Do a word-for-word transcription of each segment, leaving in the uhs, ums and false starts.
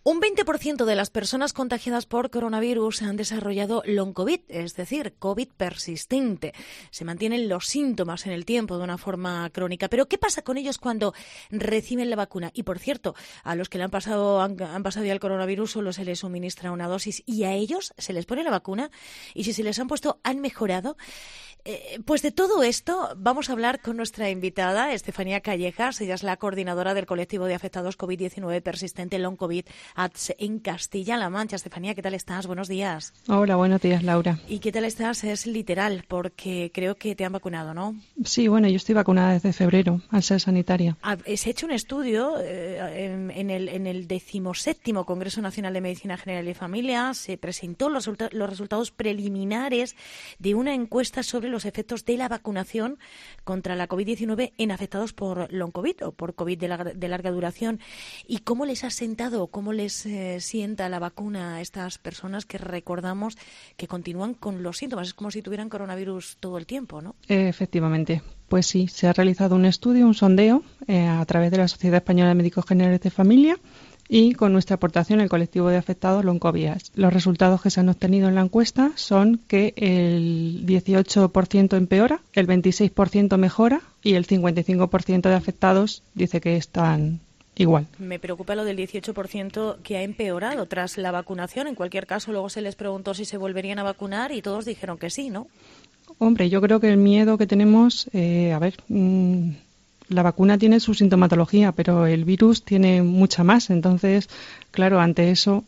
Un veinte por ciento de las personas contagiadas por coronavirus han desarrollado long COVID, es decir, COVID persistente. Se mantienen los síntomas en el tiempo de una forma crónica. Pero ¿qué pasa con ellos cuando reciben la vacuna? Y por cierto, a los que le han pasado, han, han pasado ya el coronavirus solo se les suministra una dosis y a ellos se les pone la vacuna. Y si se les han puesto, ¿han mejorado? Eh, pues de todo esto vamos a hablar con nuestra invitada, Estefanía Callejas. Ella es la coordinadora del colectivo de afectados COVID diecinueve persistente long COVID A T S en Castilla-La Mancha. Estefanía, ¿qué tal estás? Buenos días. Hola, buenos días, Laura. ¿Y qué tal estás? Es literal, porque creo que te han vacunado, ¿no? Sí, bueno, yo estoy vacunada desde febrero, al ser sanitaria. Se ha hecho un estudio eh, en, en el, en el decimoséptimo Congreso Nacional de Medicina General y Familia. Se presentó los, los resultados preliminares de una encuesta sobre los efectos de la vacunación contra la COVID diecinueve en afectados por long COVID o por COVID de, la, de larga duración. ¿Y cómo les ha sentado, cómo les eh, sienta la vacuna a estas personas que recordamos que continúan con los síntomas? Es como si tuvieran coronavirus todo el tiempo, ¿no? Efectivamente. Pues sí, se ha realizado un estudio, un sondeo, eh, a través de la Sociedad Española de Médicos Generales de Familia y con nuestra aportación el colectivo de afectados long COVID. Los resultados que se han obtenido en la encuesta son que el dieciocho por ciento empeora, el veintiséis por ciento mejora y el cincuenta y cinco por ciento de afectados dice que están igual. Me preocupa lo del dieciocho por ciento que ha empeorado tras la vacunación. En cualquier caso, luego se les preguntó si se volverían a vacunar y todos dijeron que sí, ¿no? Hombre, yo creo que el miedo que tenemos, eh, a ver, mmm, la vacuna tiene su sintomatología, pero el virus tiene mucha más. Entonces, claro, ante eso,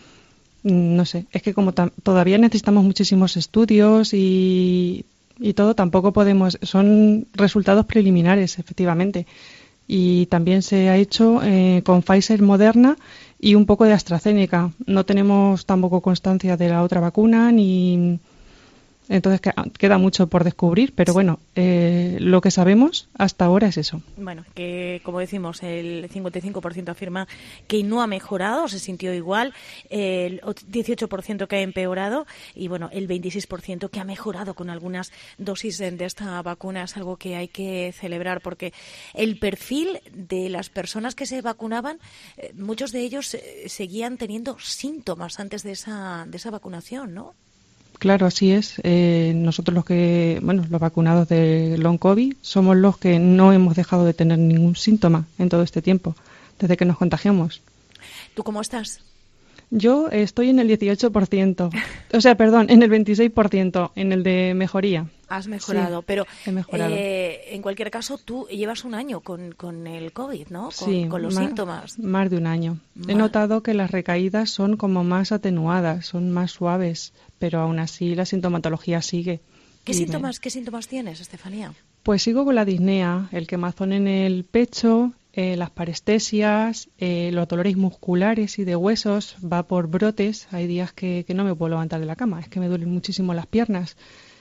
mmm, no sé, es que como todavía necesitamos muchísimos estudios y, y todo, tampoco podemos, son resultados preliminares, efectivamente. Y también se ha hecho eh, con Pfizer, Moderna y un poco de AstraZeneca. No tenemos tampoco constancia de la otra vacuna ni... Entonces queda mucho por descubrir, pero bueno, eh, lo que sabemos hasta ahora es eso. Bueno, que como decimos, el cincuenta y cinco por ciento afirma que no ha mejorado, se sintió igual, el dieciocho por ciento que ha empeorado y bueno, el veintiséis por ciento que ha mejorado con algunas dosis de esta vacuna. Es algo que hay que celebrar porque el perfil de las personas que se vacunaban, eh, muchos de ellos eh, seguían teniendo síntomas antes de esa, de esa vacunación, ¿no? Claro, así es. Eh, nosotros los que, bueno, los vacunados de long COVID somos los que no hemos dejado de tener ningún síntoma en todo este tiempo, desde que nos contagiamos. ¿Tú cómo estás? Yo estoy en el dieciocho por ciento, o sea, perdón, en el veintiséis por ciento, en el de mejoría. Has mejorado, sí, pero he mejorado. Eh, en cualquier caso tú llevas un año con, con el COVID, ¿no? Con, sí, con los más, síntomas. Más de un año. Más. He notado que las recaídas son como más atenuadas, son más suaves, pero aún así la sintomatología sigue. ¿Qué y síntomas, me... qué síntomas tienes, Estefanía? Pues sigo con la disnea, el quemazón en el pecho, eh, las parestesias, eh, los dolores musculares y de huesos, va por brotes. Hay días que, que no me puedo levantar de la cama, es que me duelen muchísimo las piernas.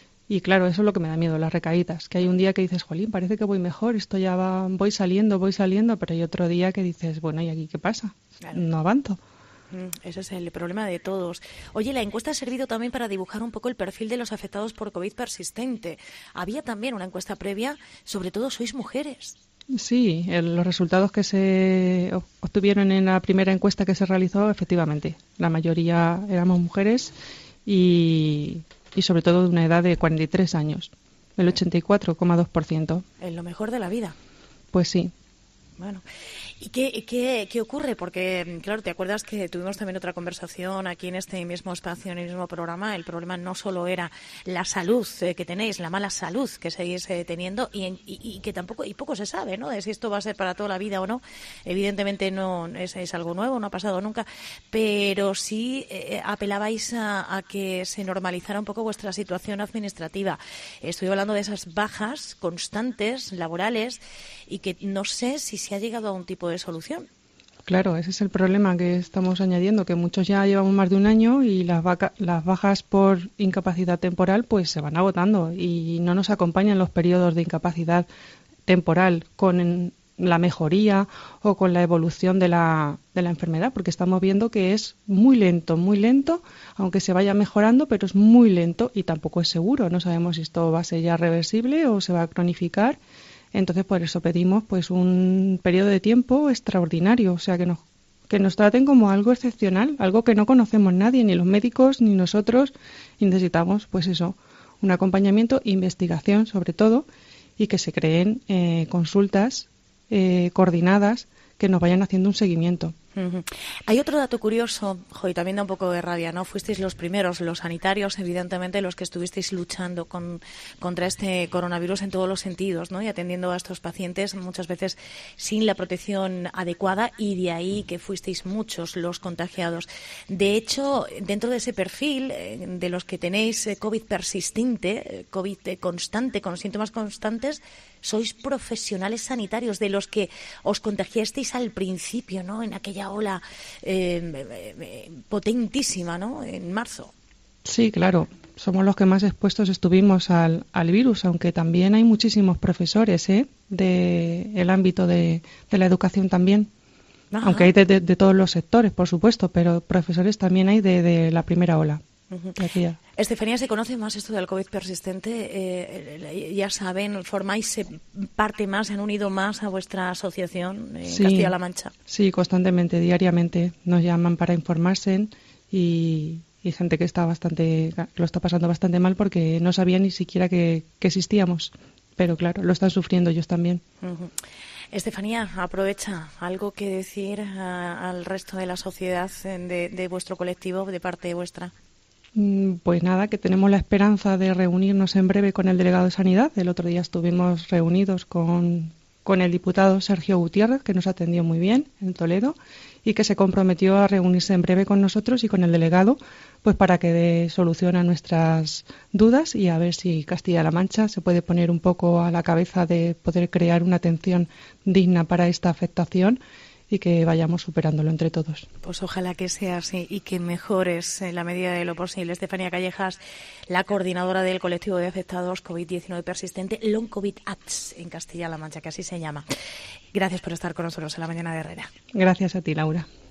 Y claro, eso es lo que me da miedo, las recaídas. Que hay un día que dices, jolín, parece que voy mejor, esto ya va, voy saliendo, voy saliendo, pero hay otro día que dices, bueno, ¿y aquí qué pasa? Claro. No avanzo. Ese es el problema de todos. Oye, la encuesta ha servido también para dibujar un poco el perfil de los afectados por COVID persistente. Había también una encuesta previa, sobre todo sois mujeres. Sí, el, los resultados que se obtuvieron en la primera encuesta que se realizó, efectivamente, la mayoría éramos mujeres y, y sobre todo de una edad de cuarenta y tres años, el ochenta y cuatro coma dos por ciento. En lo mejor de la vida. Pues sí. Bueno, ¿y qué, qué, qué ocurre? Porque, claro, ¿te acuerdas que tuvimos también otra conversación aquí en este mismo espacio, en el mismo programa? El problema no solo era la salud eh, que tenéis, la mala salud que seguís eh, teniendo y, y, y que tampoco, y poco se sabe, ¿no? De si esto va a ser para toda la vida o no. Evidentemente no es, es algo nuevo, no ha pasado nunca, pero sí eh, apelabais a, a que se normalizara un poco vuestra situación administrativa. Estoy hablando de esas bajas constantes, laborales, y que no sé si se ha llegado a un tipo de solución. Claro, ese es el problema que estamos añadiendo, que muchos ya llevamos más de un año y las, vaca, las bajas por incapacidad temporal pues se van agotando y no nos acompañan los periodos de incapacidad temporal con la mejoría o con la evolución de la, de la enfermedad, porque estamos viendo que es muy lento, muy lento, aunque se vaya mejorando, pero es muy lento y tampoco es seguro. No sabemos si esto va a ser ya reversible o se va a cronificar. Entonces, por eso pedimos pues un periodo de tiempo extraordinario, o sea, que nos que nos traten como algo excepcional, algo que no conocemos nadie, ni los médicos ni nosotros, y necesitamos, pues eso, un acompañamiento, investigación sobre todo, y que se creen eh, consultas eh, coordinadas que nos vayan haciendo un seguimiento. Uh-huh. Hay otro dato curioso, jo, y también da un poco de rabia, ¿no? Fuisteis los primeros, los sanitarios, evidentemente, los que estuvisteis luchando con, contra este coronavirus en todos los sentidos, ¿no? Y atendiendo a estos pacientes muchas veces sin la protección adecuada, y de ahí que fuisteis muchos los contagiados. De hecho, dentro de ese perfil eh, de los que tenéis eh, COVID persistente, eh, COVID eh, constante, con síntomas constantes, sois profesionales sanitarios, de los que os contagiasteis al principio, ¿no? En aquella ola eh, eh, potentísima, ¿no? En marzo. Sí, claro. Somos los que más expuestos estuvimos al, al virus, aunque también hay muchísimos profesores, ¿eh? De el ámbito de, de la educación también. Ajá. Aunque hay de, de, de todos los sectores, por supuesto, pero profesores también hay de, de la primera ola. Uh-huh. Estefanía, ¿se conoce más esto del COVID persistente? Eh, ya saben, formáis parte más, se han unido más a vuestra asociación en sí, Castilla-La Mancha. Sí, constantemente, diariamente nos llaman para informarse, y, y gente que está bastante, lo está pasando bastante mal porque no sabía ni siquiera que, que existíamos. Pero claro, lo están sufriendo ellos también. Uh-huh. Estefanía, aprovecha algo que decir a, al resto de la sociedad, de, de vuestro colectivo, de parte vuestra. Pues nada, que tenemos la esperanza de reunirnos en breve con el delegado de Sanidad. El otro día estuvimos reunidos con, con el diputado Sergio Gutiérrez, que nos atendió muy bien en Toledo, y que se comprometió a reunirse en breve con nosotros y con el delegado, pues para que dé solución a nuestras dudas y a ver si Castilla-La Mancha se puede poner un poco a la cabeza de poder crear una atención digna para esta afectación y que vayamos superándolo entre todos. Pues ojalá que sea así y que mejores en la medida de lo posible. Estefanía Callejas, la coordinadora del colectivo de afectados COVID diecinueve persistente, Long COVID A P S en Castilla-La Mancha, que así se llama. Gracias por estar con nosotros en la mañana de Herrera. Gracias a ti, Laura.